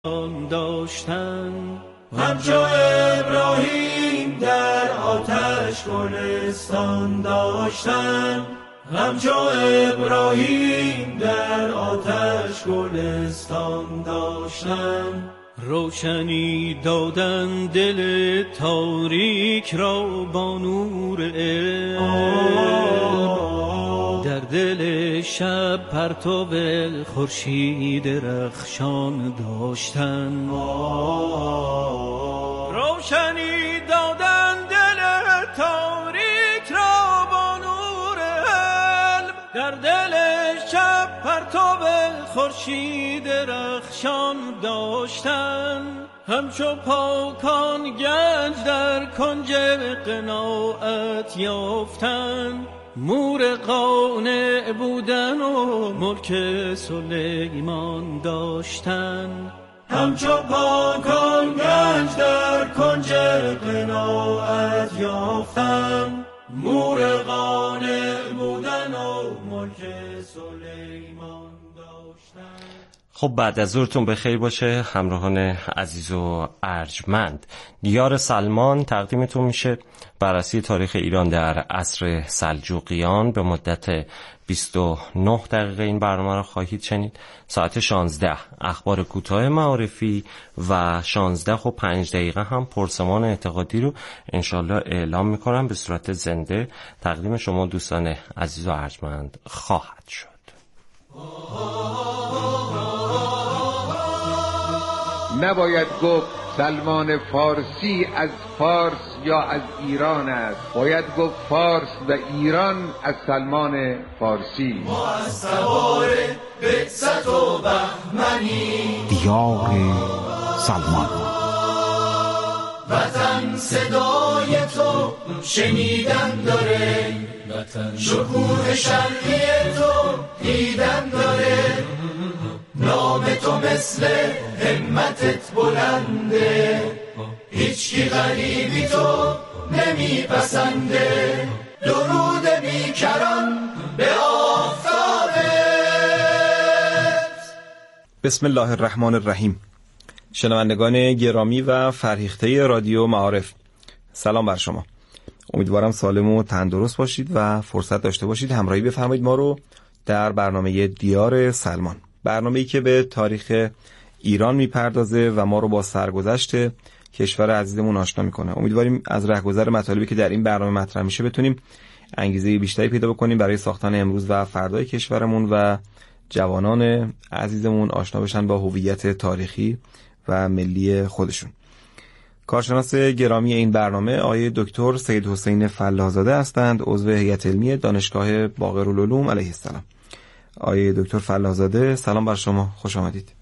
داشتن، همچو ابراهیم در آتش گلستان داشتن، همچو ابراهیم در آتش گلستان داشتن. روشنی دادن دل تاریک را با نور علم، در دل شب پرتو خورشید رخشان داشتن. روشنی دادن دل تاریک را با نور علم، در دل شب پرتو خورشید رخشان داشتن. همچو پاکان گنج در کنج قناعت یافتن، مور قانع بودن و ملک سلیمان داشتن. همچو پاکان گنج در کنج قناعت یافتن، مور قانع بودن و ملک سلیمان داشتن. خب بعد از ظهرتون بخیر باشه همراهان عزیز و ارجمند. دیار سلمان تقدیمتون میشه. بررسی تاریخ ایران در عصر سلجوقیان به مدت 29 دقیقه این برنامه رو خواهید شنید. ساعت 16 اخبار کوتاه معارفی و 16:05 هم پرسمان اعتقادی رو انشالله اعلام میکنم به صورت زنده تقدیم شما دوستان عزیز و ارجمند خواهد شد. نباید گفت سلمان فارسی از فارس یا از ایران است، باید گفت فارس و ایران از سلمان فارسی. ما از سوار بعثت و بهمنی، دیار سلمان. وطن صدای تو شنیدن داره، وطن شکوه شرقی تو دیدن داره، نام تو مثل همتت بلنده، هیچکی غریبی تو نمیپسنده، درود بیکران به آفتابت. بسم الله الرحمن الرحیم. شنوندگان گرامی و فرهیخته رادیو معارف، سلام بر شما. امیدوارم سالم و تندرست باشید و فرصت داشته باشید همراهی بفرمایید ما رو در برنامه دیار سلمان، برنامه‌ای که به تاریخ ایران میپردازه و ما رو با سرگذشت کشور عزیزمون آشنا میکنه. امیدواریم از رهگذر مطالبی که در این برنامه مطرح میشه بتونیم انگیزه بیشتری پیدا بکنیم برای ساختن امروز و فردای کشورمون و جوانان عزیزمون آشنا بشن با هویت تاریخی و ملی خودشون. کارشناس گرامی این برنامه آقای دکتر سید حسین فلاح‌زاده هستند، عضو هیئت علمی دانشگاه باقرالعلوم علیه السلام. آقای دکتر فلاح‌زاده سلام بر شما، خوش آمدید.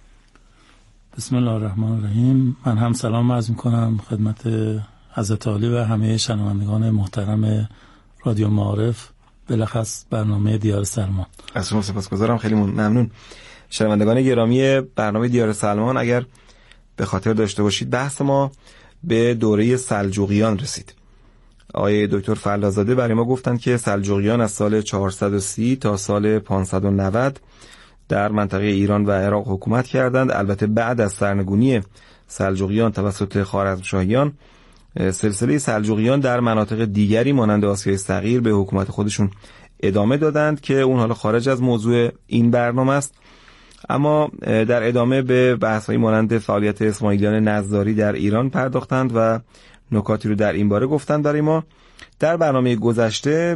بسم الله الرحمن الرحیم. من هم سلام عرض می‌کنم خدمت حضرت عالی و همه شنوندگان محترم رادیو معارف، بالاخص برنامه دیار سلمان. از شما سپاسگزارم، خیلی ممنون. شنوندگان گرامی برنامه دیار سلمان، اگر به خاطر داشته باشید بحث ما به دوره سلجوقیان رسید. آقای دکتر فلاح‌زاده برای ما گفتن که سلجوقیان از سال 430 تا سال 590 در منطقه ایران و عراق حکومت کردند. البته بعد از سرنگونی سلجوقیان توسط خوارزمشاهیان، سلسله سلجوقیان در مناطق دیگری مانند آسیای صغیر به حکومت خودشون ادامه دادند که اون حالا خارج از موضوع این برنامه است. اما در ادامه به بحث‌های مانند فعالیت اسماعیلیان نظاری در ایران پرداختند و نکاتی رو در این باره گفتند برای ما. در برنامه گذشته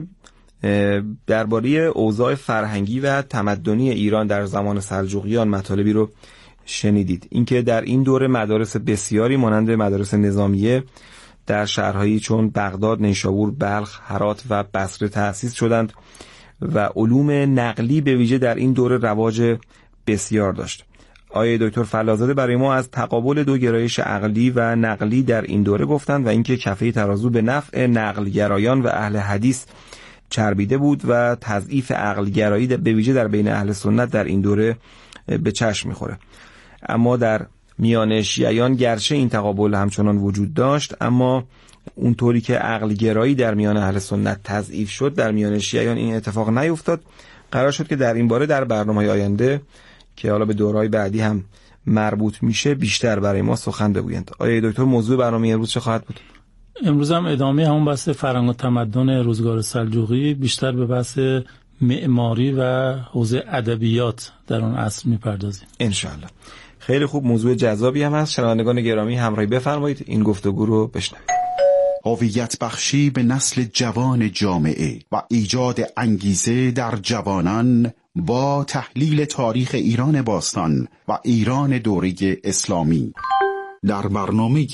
درباره اوضاع فرهنگی و تمدنی ایران در زمان سلجوقیان مطالبی رو شنیدید. اینکه در این دوره مدارس بسیاری مانند مدارس نظامیه در شهرهایی چون بغداد، نیشابور، بلخ، هرات و بصره تأسیس شدند و علوم نقلی به ویژه در این دوره رواج بسیار داشت. آقای دکتر فلاح‌زاده برای ما از تقابل دو گرایش عقلی و نقلی در این دوره گفتند و اینکه کفه ترازو به نفع نقلگرایان و اهل حدیث چربیده بود و تضعیف عقلگرایی به ویژه در بین اهل سنت در این دوره به چشم میخوره. اما در میان شیعیان گرچه این تقابل همچنان وجود داشت، اما اونطوری که عقلگرایی در میان اهل سنت تضعیف شد در میان شیعیان این اتفاق نیفتاد. قرار شد که در این باره در برنامه‌های آینده که حالا به دورهای بعدی هم مربوط میشه بیشتر برای ما سخن بگویند. آیا دکتر موضوع برنامه امروز چه خواهد بود؟ امروز هم ادامه همون بحث فرهنگ و تمدن روزگار سلجوقی، بیشتر به بحث معماری و حوزه ادبیات در اون عصر میپردازیم انشاءالله. خیلی خوب، موضوع جذابی هم هست. شنوندگان گرامی همراهی بفرمایید این گفتگو رو بشنوید. هویت بخشی به نسل جوان جامعه و ایجاد انگیزه در جوانان با تحلیل تاریخ ایران باستان و ایران دوره اسلامی در برنامه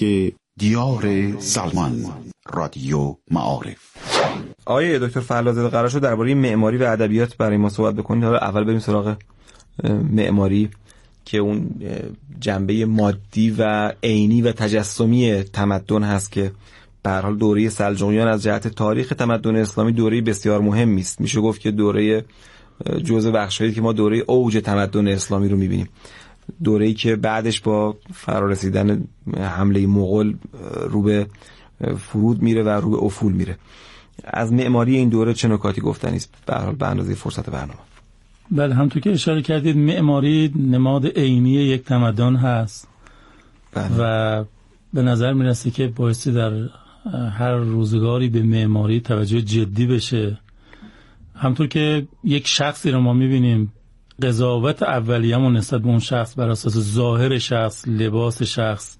دیار سلمان، رادیو معارف. آقای دکتر فلاح‌زاده قرار شد درباره معماری و ادبیات برای ما صحبت بکنید. حالا اول بریم سراغ معماری که اون جنبه مادی و عینی و تجسمی تمدن هست که به هر حال دوره سلجوقیان از جهت تاریخ تمدن اسلامی دوره بسیار مهمی است. میشه گفت که دوره جزء بخشایی که ما دوره اوج تمدن اسلامی رو میبینیم، دوره‌ای که بعدش با فرارسیدن حمله مغول رو به فرود میره و رو به افول میره. از معماری این دوره چه نکاتی گفتنی است به هر حال به اندازه فرصت برنامه؟ بله، همونطور که اشاره کردید معماری نماد عینی یک تمدن هست. بله. و به نظر میرسه که بایستی در هر روزگاری به معماری توجه جدی بشه. همونطور که یک شخصی رو ما میبینیم قضاوت اولیه‌مون نسبت به اون شخص بر اساس ظاهر شخص، لباس شخص،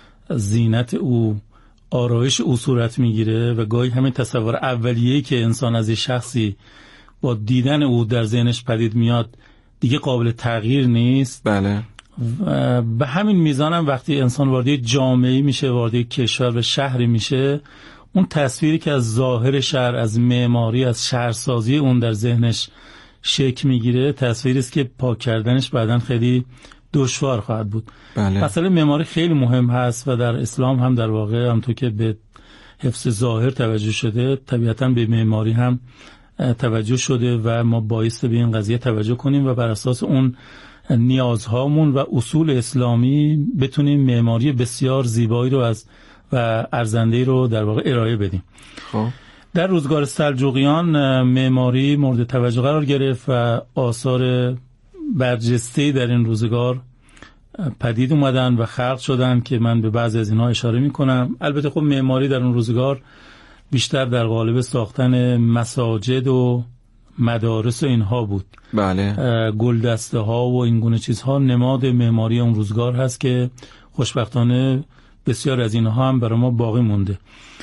زینت او، آرایش او صورت میگیره و گاهی همین تصور اولیه‌ای که انسان از یک شخصی با دیدن او در ذهنش پدید میاد دیگه قابل تغییر نیست. بله. و به همین میزان هم وقتی انسان وارد جامعه میشه، وارد کشور و شهری میشه، اون تصویری که از ظاهر شهر، از معماری، از شهرسازی اون در ذهنش شکل میگیره، تصویری است که پاک کردنش بعداً خیلی دشوار خواهد بود. بله. مسئله معماری خیلی مهم هست و در اسلام هم در واقع همونطور که به حفظ ظاهر توجه شده، طبیعتاً به معماری هم توجه شده و ما بایسته به این قضیه توجه کنیم و بر اساس اون نیازهامون و اصول اسلامی بتونیم معماری بسیار زیبایی رو و ارزنده‌ای رو در واقع ارائه بدیم. خب در روزگار سلجوقیان معماری مورد توجه قرار گرفت و آثار برجسته‌ای در این روزگار پدید اومدن و خلق شدن که من به بعضی از اینها اشاره میکنم. البته خب معماری در اون روزگار بیشتر در قالب ساختن مساجد و مدارس و اینها بود. بله. گلدسته ها و این گونه چیزها نماد معماری اون روزگار هست که خوشبختانه بسیار از اینها هم برای ما باقی مونده.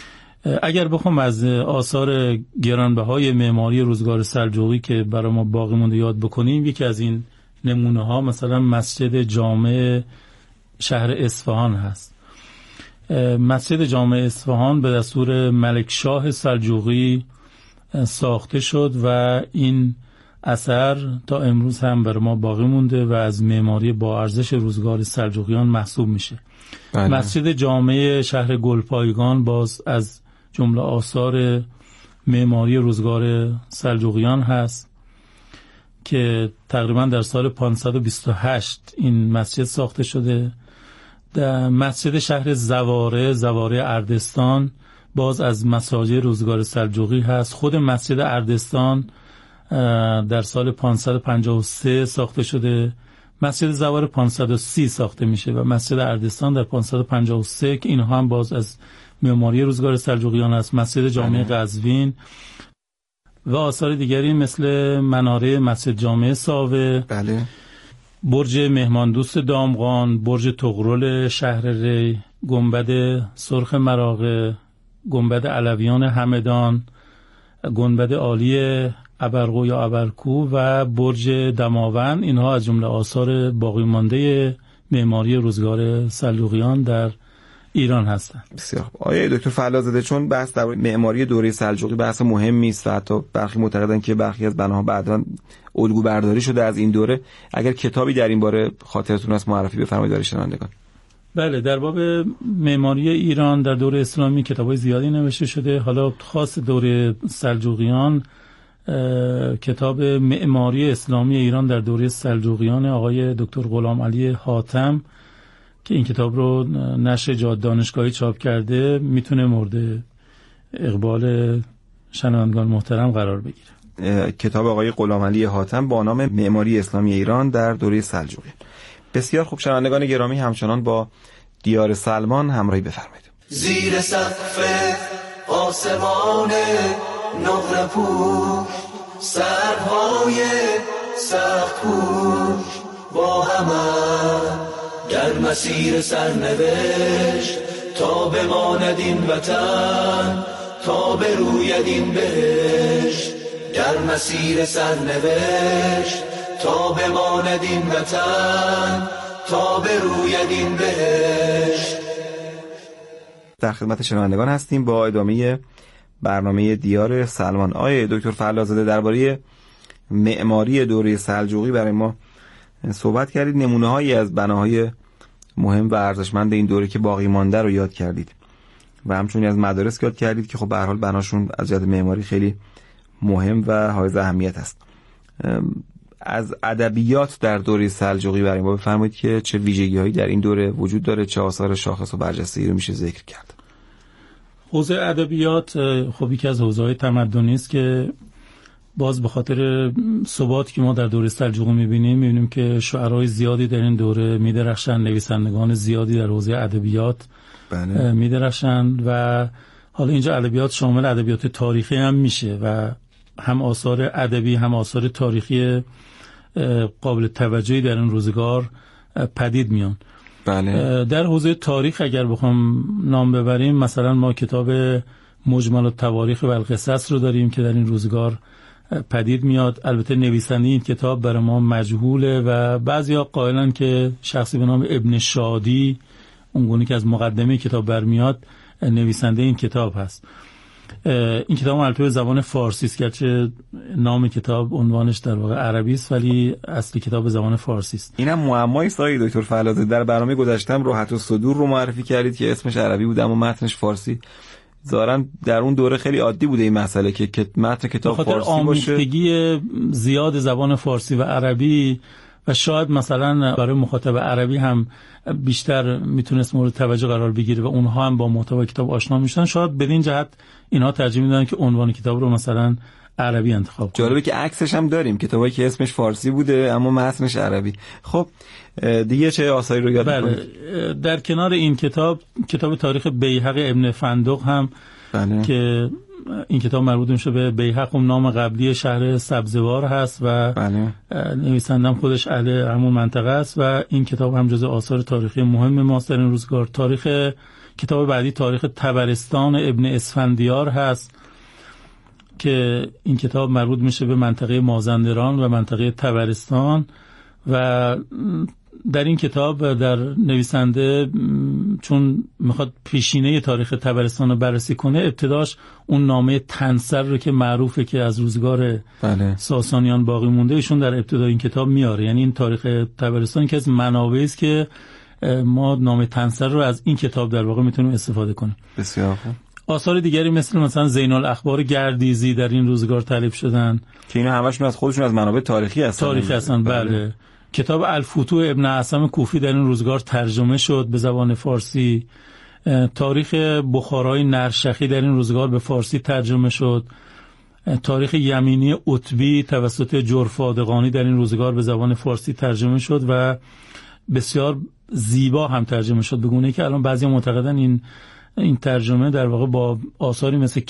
اگر بخوام از آثار گرانبهای معماری روزگار سلجوقی که برای ما باقی مونده یاد بکنیم، یکی از این نمونه ها مثلا مسجد جامع شهر اصفهان هست. مسجد جامع اصفهان به دستور ملکشاه سلجوقی ساخته شد و این اثر تا امروز هم برای ما باقی مونده و از معماری با ارزش روزگار سلجوقیان محسوب میشه. بله. مسجد جامع شهر گلپایگان باز از جمله آثار معماری روزگار سلجوقیان هست که تقریبا در سال 528 این مسجد ساخته شده. در مسجد شهر زواره اردستان باز از مساجد روزگار سلجوقی هست. خود مسجد اردستان در سال 553 ساخته شده. مسجد زواره 530 ساخته میشه و مسجد اردستان در 553 که اینها هم باز از معماری روزگار سلجوقیان است. مسجد جامع قزوین و آثار دیگری مثل مناره مسجد جامع ساوه، بله، برج مهماندوست دامغان، برج طغرل شهر ری، گنبد سرخ مراغه، گنبد علویان همدان، گنبد عالی ابرقو یا ابرکو و برج دماوند. اینها از جمله آثار باقی مانده معماری روزگار سلجوقیان در ایران هستند. بسیار خوب. آقای دکتر فلاح‌زاده، چون بحث در معماری دوره سلجوقی بحث مهمی است و حتی برخی معتقدند که برخی از بناها بعداً الگو برداری شده از این دوره، اگر کتابی در این باره خاطرتون هست معرفی بفرمایید برای شنوندگان. بله، در باب معماری ایران در دوره اسلامی کتابای زیادی نوشته شده. حالا خاص دوره سلجوقیان کتاب معماری اسلامی ایران در دوره سلجوقیان آقای دکتر غلام علی حاتم که این کتاب رو نشر جاد دانشگاهی چاپ کرده میتونه مورد اقبال شنوندگان محترم قرار بگیره. کتاب آقای غلام علی حاتم با نام معماری اسلامی ایران در دوره سلجوقیان. بسیار خوب. شنوندگان گرامی، همچنان با دیار سلمان همراهی بفرمایید. زیر سقف آسمان نقره پوش، سرهای سخت پوش با همه در مسیر سرنوشت، تا بماند این وطن، تا بروید این بهشت. در مسیر سرنوشت تا بماند این وطن، تا بروید این بهشت. در خدمت شنوندگان هستیم با ادامه برنامه دیار سلمان. آقای دکتر فلاح‌زاده، درباره معماری دوره سلجوقی برای ما صحبت کردید. نمونه‌هایی از بناهای مهم و ارزشمند این دوره که باقی مانده رو یاد کردید و همچنین از مدارس یاد کردید که خب به هر حال بناشون از جهت معماری خیلی مهم و حائز اهمیت است. از ادبیات در دوره سلجوقی برای ما بفرمایید که چه ویژگی‌هایی در این دوره وجود داره، چه آثار شاخص و برجسته‌ای رو میشه ذکر کرد؟ حوزه ادبیات خب یکی از حوزه‌های تمدنی است که باز به خاطر ثباتی که ما در دوره سلجوقی می‌بینیم که شاعرای زیادی در این دوره می‌درخشند، نویسندگان زیادی در حوزه ادبیات می‌درخشند و حالا اینجا ادبیات شامل ادبیات تاریخی هم میشه و هم آثار ادبی هم آثار تاریخی قابل توجهی در این روزگار پدید میان. بله. در حوزه تاریخ اگر بخوام نام ببریم، مثلا ما کتاب مجمل التواریخ و القصص رو داریم که در این روزگار پدید میاد. البته نویسنده این کتاب برای ما مجهوله و بعضیا قائلن که شخصی به نام ابن شادی، اونگونه که از مقدمه کتاب برمیاد، نویسنده این کتاب هست. این کتاب البته به زبان فارسی است، گرچه نام کتاب عنوانش در واقع عربی است ولی اصل کتاب به زبان فارسی است. اینم معمایی است آقای دکتر فلاح‌زاده. در برنامه گذشتم راحت الصدور رو معرفی کردید که اسمش عربی بود اما متنش فارسی. ظاهراً در اون دوره خیلی عادی بوده این مسئله که متن کتاب فارسی باشه. آمیختگی زیاد زبان فارسی و عربی و شاید مثلا برای مخاطب عربی هم بیشتر میتونست مورد توجه قرار بگیره و اونها هم با محتوای کتاب آشنا میشن. شاید بدین جهت اینها ترجیح میدن که عنوان کتاب رو مثلا عربی انتخاب کنن. جالبه که عکسش هم داریم، کتابی که اسمش فارسی بوده اما متنش عربی. خب دیگه چه آثاری رو یاد می‌کنید؟ در کنار این کتاب تاریخ بیهق ابن فندق هم که این کتاب مربوط میشه به بیهق، نام قبلی شهر سبزوار هست و نویسندم خودش اهل همون منطقه است و این کتاب هم جزو آثار تاریخی مهم ماست در این روزگار. کتاب بعدی تاریخ طبرستان ابن اسفندیار هست که این کتاب مربوط میشه به منطقه مازندران و منطقه طبرستان و در این کتاب در نویسنده چون میخواد پیشینه تاریخ طبرستان رو بررسی کنه، ابتداش اون نامه تنسر رو که معروفه که از روزگار ساسانیان باقی مونده، ایشون در ابتدای این کتاب میاره. یعنی این تاریخ طبرستان که از منابعی است که ما نامه تنسر رو از این کتاب در واقع میتونیم استفاده کنیم. بسیار خوب. آثار دیگری مثلا زین الاخبار گردیزی در این روزگار تالیف شدن که اینا همشون از خودشون از منابع تاریخی هستن. بله. کتاب الفتوح ابن اعصم کوفی در این روزگار ترجمه شد به زبان فارسی. تاریخ بخارای نرشخی در این روزگار به فارسی ترجمه شد. تاریخ یمینی عتبی توسط جرفادقانی در این روزگار به زبان فارسی ترجمه شد و بسیار زیبا هم ترجمه شد، به گونه‌ای که الان بعضی معتقدن این ترجمه در واقع با آثاری مثل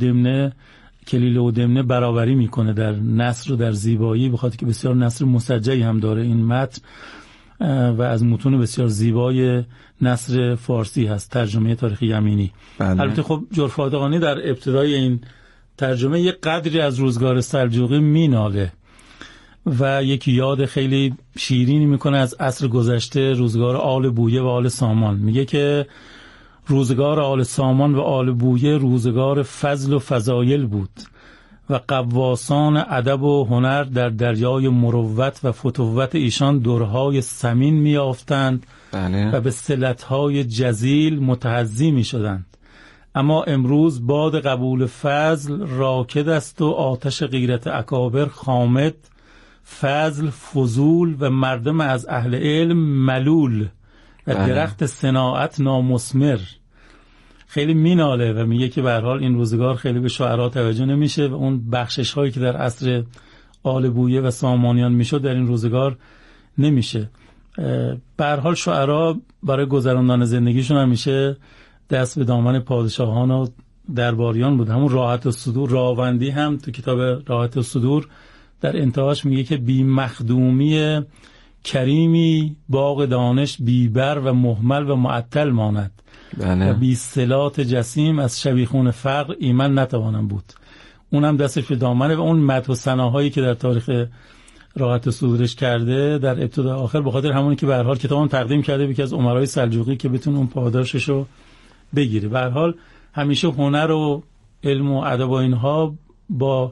کلیل و دمنه برابری میکنه در نثر و در زیبایی، بخاطر که بسیار نثر مسجعی هم داره این متن و از متون بسیار زیبای نثر فارسی هست ترجمه تاریخ یمینی. البته خب جرفادقانی در ابتدای این ترجمه یک قدری از روزگار سلجوقی میناله و یک یاد خیلی شیرینی میکنه از عصر گذشته، روزگار آل بویه و آل سامان. میگه که روزگار آل سامان و آل بویه روزگار فضل و فضایل بود و قواسان ادب و هنر در دریای مروت و فتوت ایشان درهای ثمین میافتند و به صلتهای جزیل متحظی میشدند. اما امروز باد قبول فضل راکد است و آتش غیرت اکابر خامد، فضل فضول و مردم از اهل علم ملول و درخت صناعت نامثمر. خیلی میناله و میگه که به هر حال این روزگار خیلی به شعرا توجه نمیشه و اون بخشش هایی که در عصر آل بویه و سامانیان میشد در این روزگار نمیشه. به هر حال شعرا برای گذراندن زندگیشون همیشه دست به دامن پادشاهان و درباریان بود. همون راحت الصدور راوندی هم تو کتاب راحت الصدور در انتهاش میگه که بی مخدومی کریمی باغ دانش بیبر و محمل و معطل ماند و بی صلات جسیم از شبیخون فقر ایمن نتوانم بود. اونم دستش به دامنه و اون مدح و ثناهایی که در تاریخ راحت الصدورش کرده در ابتدا آخر به خاطر همونی که به هر حال کتابون تقدیم کرده به یکی از امرای سلجوقی که بتونه اون پاداشش رو بگیره. به هر حال همیشه هنر و علم و ادب و اینها با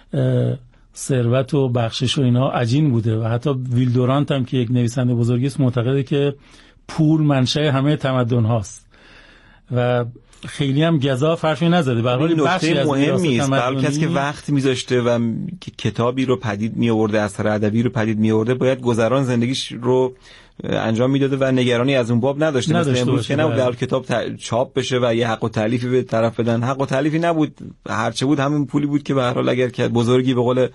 ثروت و بخشش و اینها عجین بوده و حتی ویلدورانت هم که یک نویسنده بزرگی است معتقده که پول منشأ همه تمدن هاست و خیلی هم گزاف حرفی نزده. به هر حال بخشی از مهمی است. برای کسی که وقت میذاشته و کتابی رو پدید می آورده، اثر ادبی رو پدید می آورده، باید گذران زندگیش رو انجام میداده و نگرانی از اون باب نداشته. مثل امروز که نبود در کتاب چاپ بشه و یه حق و تألیفی به طرف بدن. حق و تألیفی نبود، هرچه بود همین پولی بود که به هر حال اگر که بزرگی به قول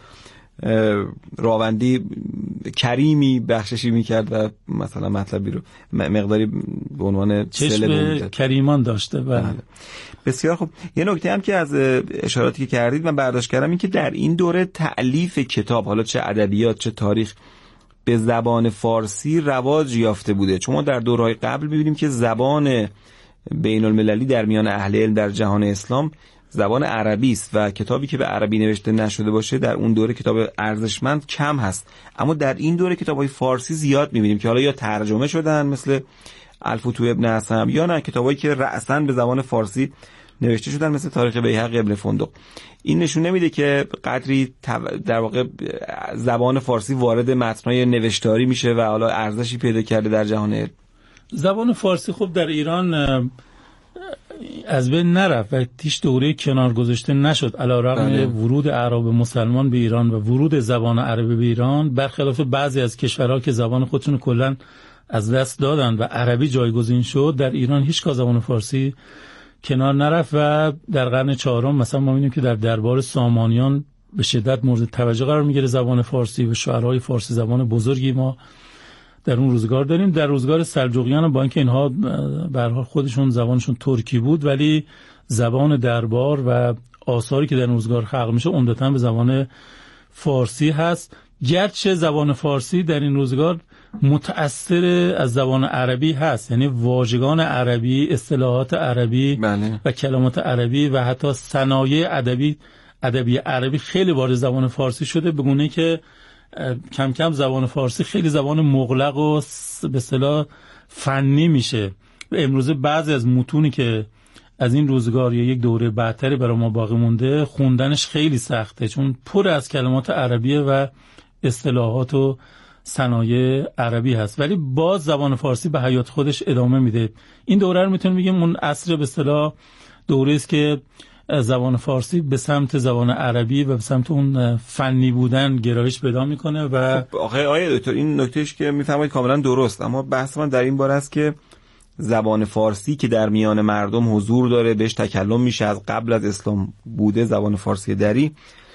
راوندی کریمی بخششی میکرد و مثلا مطلبی رو مقداری به عنوان چشم کریمان داشته. بله. بسیار خوب. یه نکته هم که از اشاراتی که کردید من برداشت کردم این که در این دوره تألیف کتاب، حالا چه ادبیات چه تاریخ، به زبان فارسی رواج یافته بوده. چون ما در دورهای قبل می‌بینیم که زبان بین المللی در میان اهل علم در جهان اسلام زبان عربی است و کتابی که به عربی نوشته نشده باشه در اون دوره کتاب ارزشمند کم هست. اما در این دوره کتاب‌های فارسی زیاد می‌بینیم که حالا یا ترجمه شدن مثل الفتوح ابن حسن یا نه کتابایی که رأساً به زبان فارسی نوشته شدن مثل تاریخ بیهقی ابن فندق. این نشون نمیده که قدری در واقع زبان فارسی وارد متن‌های نوشتاری میشه و حالا ارزشی پیدا کرده در جهان علم. زبان فارسی خب در ایران از بین نرفت و هیچ دوره کنار گذاشته نشد علیرغم ورود اعراب مسلمان به ایران و ورود زبان عربی به ایران، برخلاف بعضی از کشورها که زبان خودشون کلا از دست دادن و عربی جایگزین شد، در ایران هیچ زبان فارسی کنار نرفت و در قرن چهارم مثلا ما می‌بینیم که در دربار سامانیان به شدت مورد توجه قرار می‌گیره زبان فارسی و شاعرای فارسی زبان بزرگی ما در اون روزگار داریم. در روزگار سلجوقیان با اینکه اینها به هر حال خودشون زبانشون ترکی بود ولی زبان دربار و آثاری که در اون روزگار خلق میشه عمدتاً به زبان فارسی هست، گرچه زبان فارسی در این روزگار متأثر از زبان عربی هست، یعنی واژگان عربی، اصطلاحات عربی و کلمات عربی و حتی صنایع ادبی عربی خیلی وارد زبان فارسی شده، به گونه‌ای که کم کم زبان فارسی خیلی زبان مغلق و به اصطلاح فنی میشه. امروزه بعضی از متونی که از این روزگار یا یک دوره بعدتری برای ما باقی مونده خوندنش خیلی سخته چون پر از کلمات عربیه و اصطلاحات و صنایع عربی هست، ولی باز زبان فارسی به حیات خودش ادامه میده. این دوره رو میتونیم بگیم اون عصر به اصطلاح دوره است که زبان فارسی به سمت زبان عربی و به سمت اون فنی بودن گرایش پیدا میکنه. و خب آقای دکتر این نکتهش که میفهمید کاملا درست، اما بحث من در این باره است که زبان فارسی که در میان مردم حضور داره، بهش تکلم میشه، از قبل از اسلام بوده، زبان فارسی دری،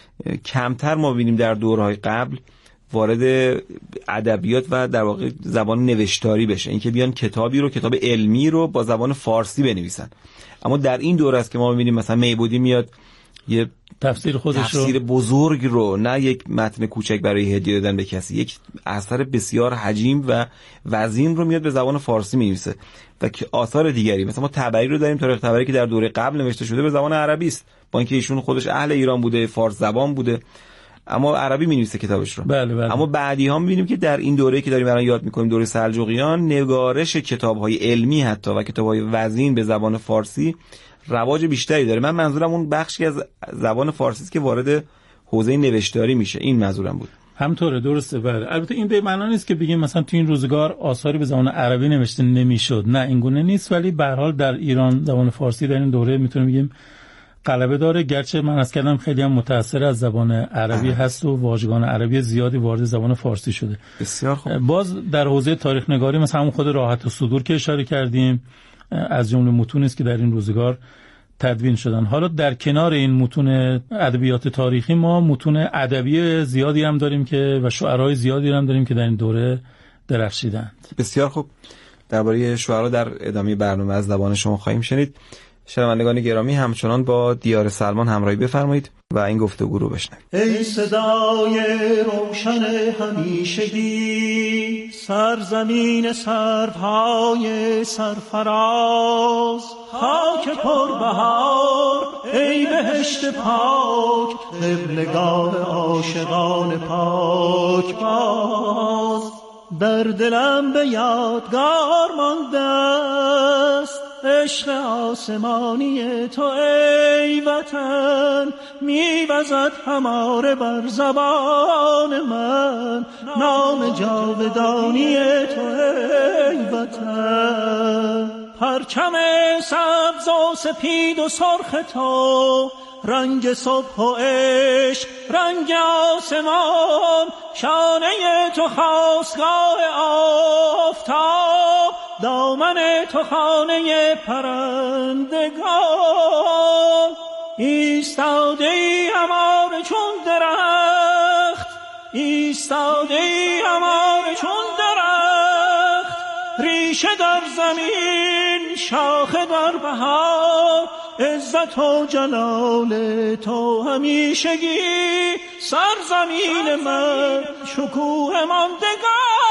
کمتر ما ببینیم در دورهای قبل وارد ادبیات و در واقع زبان نوشتاری بشه، اینکه بیان کتابی رو، کتاب علمی رو با زبان فارسی بنویسن. اما در این دوره است که ما می‌بینیم مثلا میبودی میاد یه تفسیر بزرگ رو، نه یک متن کوچک برای هدیه دادن به کسی، یک اثر بسیار حجیم و وزین رو میاد به زبان فارسی می‌نویسه. و آثار دیگری مثلا ما تبری رو داریم، تاریخ تبری که در دوره قبل نوشته شده به زبان عربی است، با اینکه ایشون خودش اهل ایران بوده، فارس زبان بوده، اما عربی می‌نویسه کتابش رو. بله. اما بعدی ها می‌بینیم که در این دوره‌ای که داریم الان یاد می‌کنیم، دوره سلجوقیان، نگارش کتاب‌های علمی حتی و کتاب‌های وزین به زبان فارسی رواج بیشتری داره. من منظورم اون بخشی از زبان فارسی است که وارد حوزه نوشتاری میشه، این منظورم بود. همطوره، درسته. بله. البته این به معنی نیست که بگیم مثلا تو این روزگار آثاری به زبان عربی نوشته نمی‌شد، نه این گونه نیست، ولی به هر حال در ایران زبان فارسی در این دوره میتونیم بگیم غلبه داره، گرچه من از کردم خیلی هم متأثر از زبان عربی هست و واژگان عربی زیادی وارد زبان فارسی شده. بسیار خوب. باز در حوزه تاریخ نگاری مثلا همون خود راحت الصدور که اشاره کردیم از جمله متونی است که در این روزگار تدوین شدن. حالا در کنار این متون ادبیات تاریخی ما متون ادبی زیادی هم داریم که و شعرای زیادی هم داریم که در این دوره درخشیدند. بسیار خوب. درباره شعرا در ادامه برنامه از زبان شما خواهیم شنید. شنوندگان گرامی همچنان با دیار سلمان همراهی بفرمایید و این گفتگو رو بشنوید. ای صدای روشن همیشگی، سرزمین سرهای سرفراز، خاک پربهار ای بهشت پاک، قبلگاه عاشقان پاک باز. در دلم به یادگار مانده است عشق آسمانی تو ای وطن، میوزد هماره بر زبان من نام جاودانی تو ای وطن. پرچم سبز و سپید و سرخ تو، رنگ صبح و عشق رنگ آسمان، شانه تو خاستگاه آفتاب، دامن تو خانه پرندگان. ایستاده ای هماره چون درخت، ایستاده ای هماره چون درخت، ریشه در زمین شاخه در بهار، عزت و جلال تو همیشگی، سرزمین من شکوه ماندگار.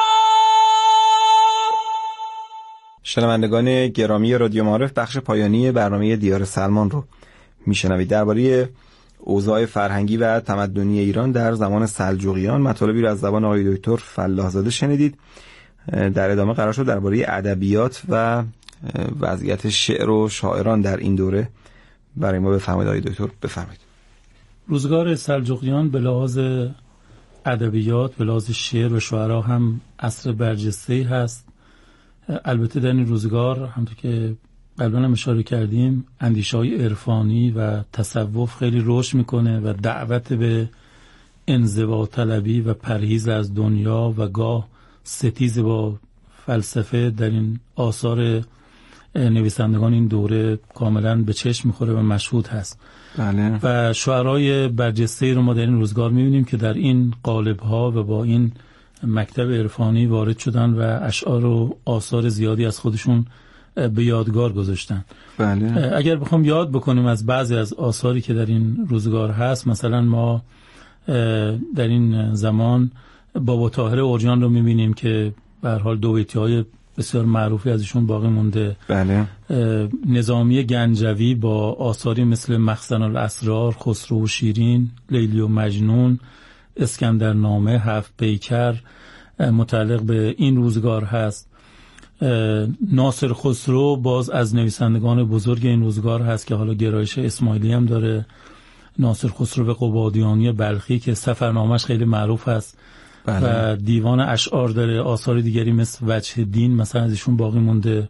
شنوندگان گرامی رادیو معارف، بخش پایانی برنامه دیار سلمان رو میشنوید. درباره اوضاع فرهنگی و تمدنی ایران در زمان سلجوقیان مطالبی رو از زبان آقای دکتر فلاح‌زاده شنیدید. در ادامه قرار شد درباره ادبیات و وضعیت شعر و شاعران در این دوره برای ما بفرمایید. آقای دکتر بفرمایید. روزگار سلجوقیان به لحاظ ادبیات، به لحاظ شعر و شعرا هم عصر برجسته‌ای هست. البته در این روزگار همونطور که قبلا هم اشاره کردیم اندیشه‌های عرفانی و تصوف خیلی رشد میکنه و دعوت به انزوا طلبی و پرهیز از دنیا و گاه ستیز با فلسفه در این آثار نویسندگان این دوره کاملا به چشم میخوره و مشهود هست. بله. و شعرهای برجسته‌ای رو ما در این روزگار میبینیم که در این قالب‌ها و با این مکتب عرفانی وارد شدن و اشعار و آثار زیادی از خودشون به یادگار گذاشتن. بله. اگر بخوام یاد بکنیم از بعضی از آثاری که در این روزگار هست، مثلا ما در این زمان بابا طاهر اورجان رو میبینیم که به هر حال دو بیتی‌های بسیار معروفی ازشون باقی مونده. بله. نظامی گنجوی با آثاری مثل مخزن الاسرار، خسرو و شیرین، لیلی و مجنون، اسکندرنامه، هفت پیکر متعلق به این روزگار هست. ناصر خسرو باز از نویسندگان بزرگ این روزگار هست که حالا گرایش اسماعیلی هم داره. ناصر خسرو قبادیانی بلخی که سفرنامه‌اش خیلی معروف هست. بله. و دیوان اشعار داره. آثار دیگری مثل وجه دین مثلا ازشون باقی مونده.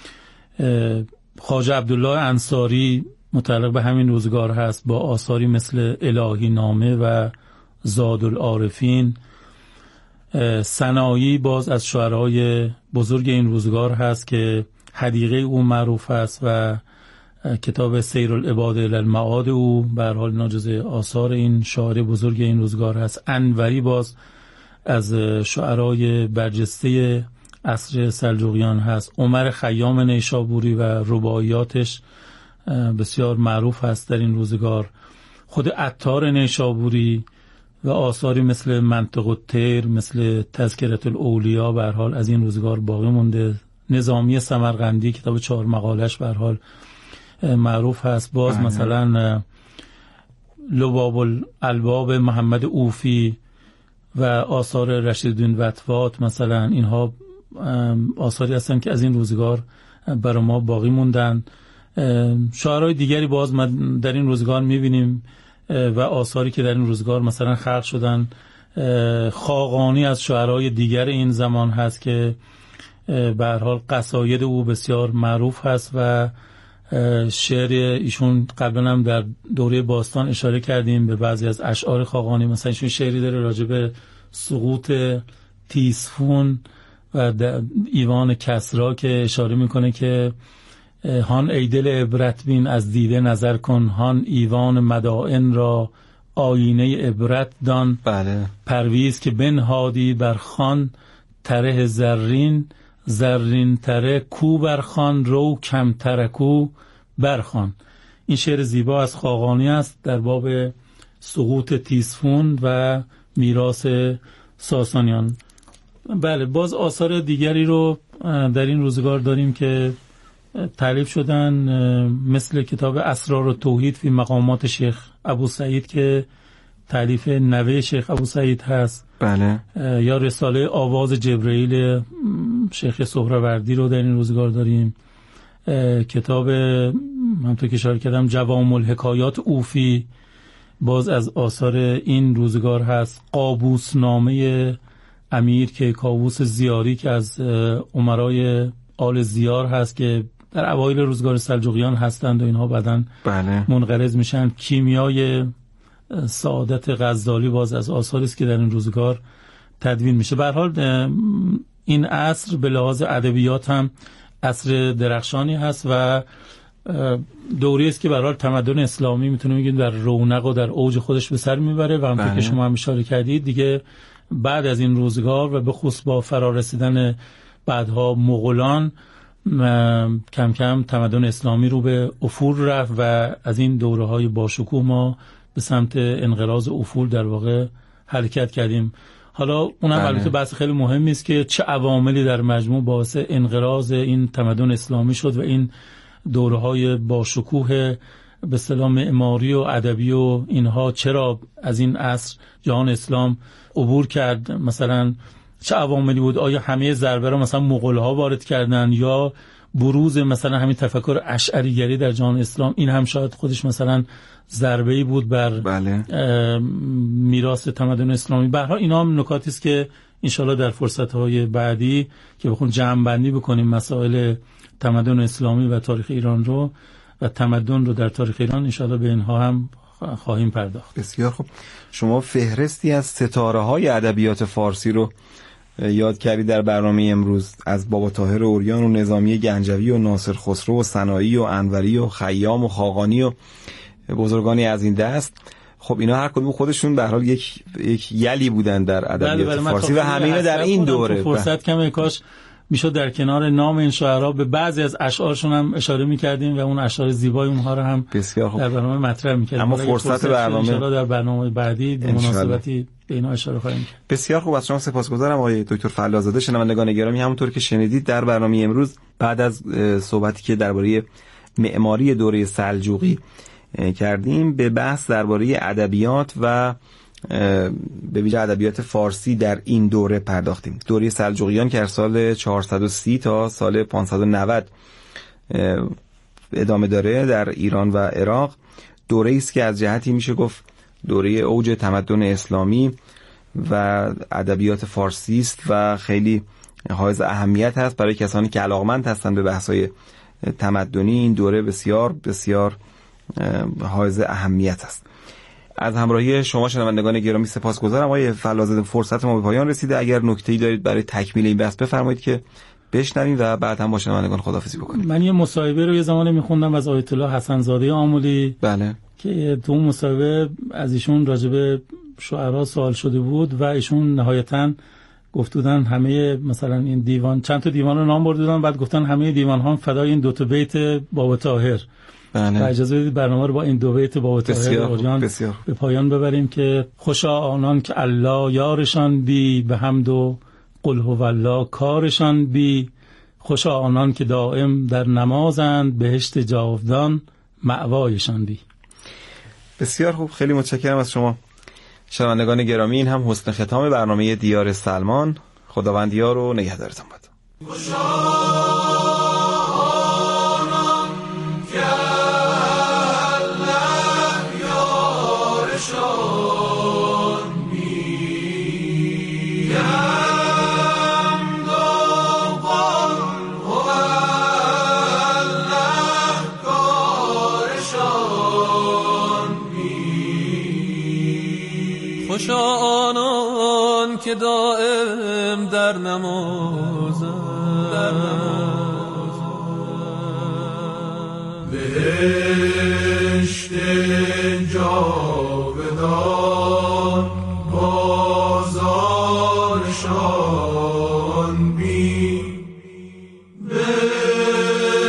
خواجه عبدالله انصاری متعلق به همین روزگار هست با آثاری مثل الهی نامه و زاد العارفین. سنایی باز از شعرهای بزرگ این روزگار هست که حدیقه او معروف است و کتاب سیر العباد الی المعاد او به هر حال ناجزه آثار این شاعر بزرگ این روزگار هست. انوری باز از شعرهای برجسته عصر سلجوقیان هست. عمر خیام نیشابوری و رباعیاتش بسیار معروف هست در این روزگار. خود عطار نیشابوری و آثاری مثل منطق الطیر، مثل تذکرة الاولیا به هر حال از این روزگار باقی مونده. نظامی سمرقندی کتاب 4 مقالش به هر حال معروف هست. باز مثلا لباب الالباب محمد اوفی و آثار رشیدالدین وطوات مثلا، اینها آثاری هستن که از این روزگار برای ما باقی موندن. شعرهای دیگری باز ما در این روزگار میبینیم و آثاری که در این روزگار مثلا خلق شدن. خاقانی از شعرهای دیگر این زمان هست که به هر حال قصاید او بسیار معروف هست و شعر ایشون قبلا هم در دوره باستان اشاره کردیم به بعضی از اشعار خاقانی. مثلا ایشون شعری داره راجع به سقوط تیسفون و ایوان کسرا که اشاره میکنه که هان ای دل عبرت بین از دیده نظر کن، هان ایوان مدائن را آینه عبرت دان. بله. پرویز که بنهادی بر خان تره زرین، زرین تره کو برخان، رو کم ترکو برخان. این شعر زیبا از خاقانی است در باب سقوط تیسفون و میراث ساسانیان. بله، باز آثار دیگری رو در این روزگار داریم که تالیف شدن، مثل کتاب اسرار و توحید فی مقامات شیخ ابو سعید که تالیف نوه شیخ ابو سعید هست. بله. یا رساله آواز جبرئیل شیخ سهروردی رو در این روزگار داریم. کتاب همونطور که اشاره کردم جوام الحکایات اوفی باز از آثار این روزگار هست. قابوس نامه امیر که کاووس زیاری که از امرای آل زیار هست که در اوایل روزگار سلجوقیان هستند و اینها بعداً منقرض میشن. کیمیای سعادت غزالی باز از آثاری است که در این روزگار تدوین میشه. به هر حال این عصر به لحاظ ادبیات هم عصر درخشانی هست و دوری است که به هر حال تمدن اسلامی میتونیم بگیم در رونق و در اوج خودش به سر میبره و همونطور که شما هم اشاره کردید دیگه بعد از این روزگار و به خصوص با فرارسیدن بعدها مغولان کم کم تمدن اسلامی رو به افول رفت و از این دوره‌های باشکوه ما به سمت انقراض افول در واقع حرکت کردیم. حالا اونم البته بحث خیلی مهمی است که چه عواملی در مجموع باعث انقراض این تمدن اسلامی شد و این دوره‌های باشکوه به اصطلاح معماری و ادبی و اینها چرا از این عصر جهان اسلام عبور کرد. مثلا چه عواملی بود؟ آیا همه ضربه را مثلا مغول‌ها وارد کردن یا بروز مثلا همین تفکر اشعریگری در جهان اسلام؟ این هم شاید خودش مثلا ضربه‌ای بود بر میراث تمدن اسلامی. به هر حال اینا هم نکاتی است که انشالله در فرصت‌های بعدی که بخون جمع‌بندی بکنیم مسائل تمدن اسلامی و تاریخ ایران رو و تمدن رو در تاریخ ایران، انشالله به اینها هم خواهیم پرداخت. بسیار خوب. شما فهرستی از ستاره‌های ادبیات فارسی رو یاد کردید در برنامه امروز، از بابا طاهر اوریان و نظامی گنجوی و ناصر خسرو و سنایی و انوری و خیام و خاقانی و بزرگانی از این دست. خب اینا هر کدوم خودشون به هر حال یک یلی بودن در ادبیات فارسی و همه در این دوره. فرصت کمه، کاش میشد در کنار نام این شاعرها به بعضی از اشعارشون هم اشاره میکردیم و اون اشعار زیبای اونها رو هم در برنامه مطرح میکردیم. اما فرصت برنامه ان در برنامه بعدی به مناسبتی به اینا اشاره خواهیم کرد. بسیار خوب، از شما سپاسگزارم آقای دکتر فلاح‌زاده. شنوندگان گرامی، همونطور که شنیدید در برنامه امروز بعد از صحبتی که درباره معماری دوره سلجوقی کردیم به بحث درباره ادبیات و به ویژه ادبیات فارسی در این دوره پرداختیم. دوره سلجوقیان که از سال 430 تا سال 590 ادامه داره در ایران و عراق، دوره است که از جهتی میشه گفت دوره اوج تمدن اسلامی و ادبیات فارسی است و خیلی حائز اهمیت هست برای کسانی که علاقمند هستند به بحث‌های تمدنی. این دوره بسیار بسیار حائز اهمیت است. از همراهی شما شنوندگان گرامی سپاسگزارم. آقای فلاح‌زاده، فرصت ما به پایان رسیده. اگر نکته‌ای دارید برای تکمیل این بحث بفرمایید که بشنویم و بعد هم با شنوندگان خداحافظی بکنیم. من یه مصاحبه رو یه زمانی می‌خوندم از آیت الله حسن زاده آملی. بله. که تو اون مصاحبه از ایشون راجع به شعرا سوال شده بود و ایشون نهایتاً گفت بودن همه مثلا این دیوان، چند تا دیوان رو نام بردن، بعد گفتن همه دیوان‌ها فدای این دو تا بیت بابا طاهر. بله. اجازه بدید برنامه رو با این دو بیت بابا طاهر اوریان به پایان ببریم که خوشا آنان که الله یارشان بی، به حمد و قل هو الله کارشان بی، خوشا آنان که دائم در نمازند، بهشت جاودان مأوایشان بی. بسیار خوب، خیلی متشکرم از شما شنوندگان گرامی. این هم حسن ختام برنامه دیار سلمان. خداوند یار و نگهدارتان باد. خوشا آنان که دائم در نمازند، بهشت جاودان